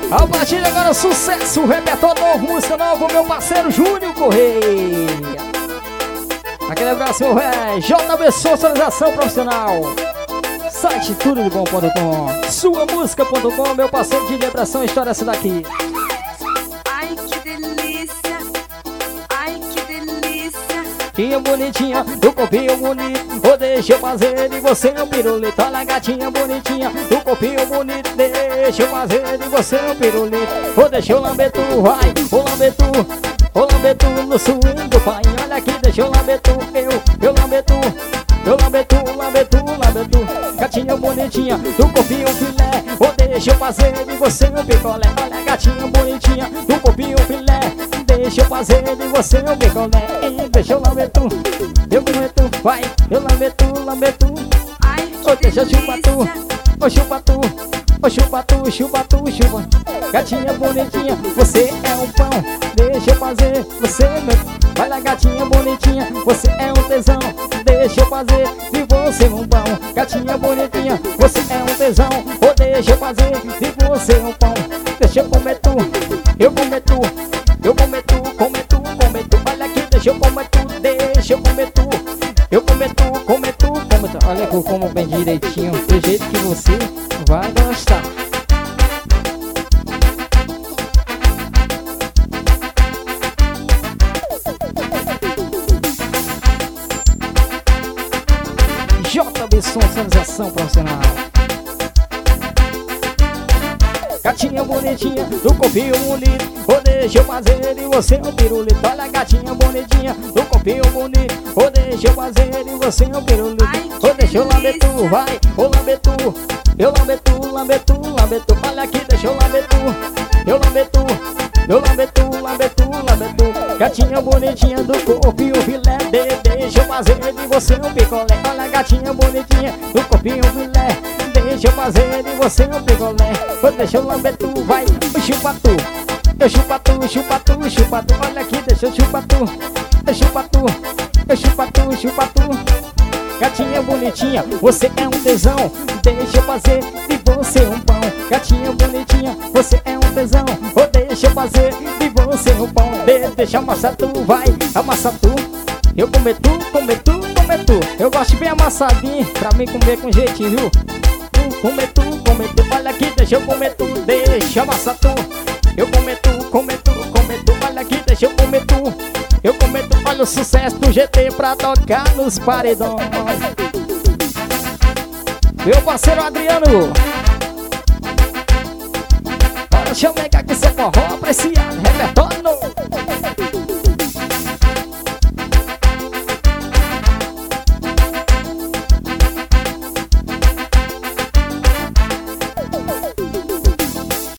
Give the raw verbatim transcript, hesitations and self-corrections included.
A partir de agora, sucesso, repertório novo, música nova, meu parceiro Júnior Correia. Aquele abraço, meu velho. J B Socialização Profissional. Site tudo de bom ponto com. Sua música ponto com, meu parceiro de vibração, história essa daqui. Ai, que delícia. Ai, que delícia. Gatinha bonitinha, do corpinho bonito, oh, deixa eu fazer de você um pirulito. Olha, gatinha bonitinha, do corpinho bonito, deixa eu fazer de você um pirulito. Oh, deixa eu lamber tu, vai, oh, lamber tu, oh, lamber tu no swing do pai. Olha aqui, deixa eu lamber tu, eu, eu lamber tu, eu lamber tu, lamber tu, lamber tu. Gatinha bonitinha, do corpinho filé, oh, deixa eu fazer de você um picolé. Olha, gatinha bonitinha, do corpinho filé, deixa eu fazer de você um picolé. E deixa eu lamber tu, eu lamber tu, vai, eu lamber tu, lamber tu. Ai, que Oh, deixa eu chupar tu, delícia. oh, chupa tu, oh, chupa tu, chupa tu, chupa. Gatinha bonitinha, você é um pão, deixa eu fazer, você é meu. Vai lá, gatinha bonitinha, você é um tesão, deixa eu fazer de você um pão. Gatinha bonitinha, você é um tesão, oh, deixa eu fazer de você um pão. Deixa eu comer tu, eu comer tu, eu comer tu, comer tu, comer tu. Olha aqui, deixa eu comer tu, deixa eu comer tu, eu comer tu, comer tu, comer tu. Olha que eu como bem direitinho, do jeito que você vai gostar. J B Socialização Profissional. Gatinha bonitinha, do corpinho bonito, oh, deixa eu fazer de você um pirulito. Olha, gatinha bonitinha, do corpinho bonito, oh, deixa eu fazer de você um pirulito. Ai, Oh, deixa eu lamber tu, delícia. vai, oh, lamber tu, eu lamber tu, lamber tu, lamber tu. Olha aqui, deixa eu lamber tu, eu lamber tu, eu lamber tu, lamber tu, lamber tu. Gatinha bonitinha, do corpinho filé, de, deixa eu fazer de você um picolé. Olha, gatinha bonitinha, do corpinho filé, deixa eu fazer de você um picolé. Oh, deixa eu lamber tu, vai, oh, chupa tu, eu chupa tu, chupa tu, chupa tu. Olha aqui, deixa eu chupa tu, eu chupa tu, eu chupa tu, chupa tu. Gatinha bonitinha, você é um tesão, deixa eu fazer de você um pão. Gatinha bonitinha, você é um tesão, oh, deixa eu fazer de você um pão. De, deixa eu amassar tu, vai, amassar tu, eu comer tu, comer tu, comer tu. Eu gosto bem amassadinho, pra mim comer com jeitinho, viu? Tu, comer tu, comer tu. Olha aqui, deixa eu comer tu, deixa eu amassar tu, eu comer tu, comer tu, comer tu. Olha aqui, deixa eu comer tu, eu comer tu. Olha o sucesso do G T pra tocar nos paredões. Meu parceiro Adriano, bora, deixa eu pegar aqui seu forró apreciado, repertório novo.